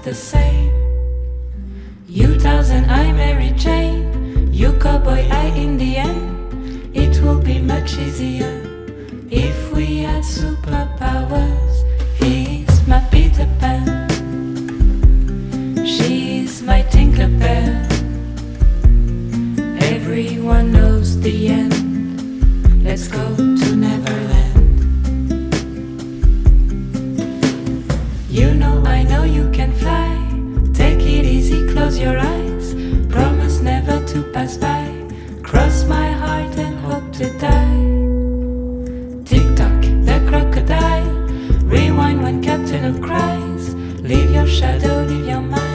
the same. You Tarzan, I Mary Jane. You cowboy, I Indian. It will be much easier if we had superpowers. He's my Peter Pan, she's my Tinkerbell. Everyone knows the end. Let's go to Neverland. You know, I know you can fly. Take it easy, close your eyes. Promise never to pass by. Cross my heart and hope to die. Tick-tock, the crocodile. Rewind when Captain Hook cries. Leave your shadow, leave your mind.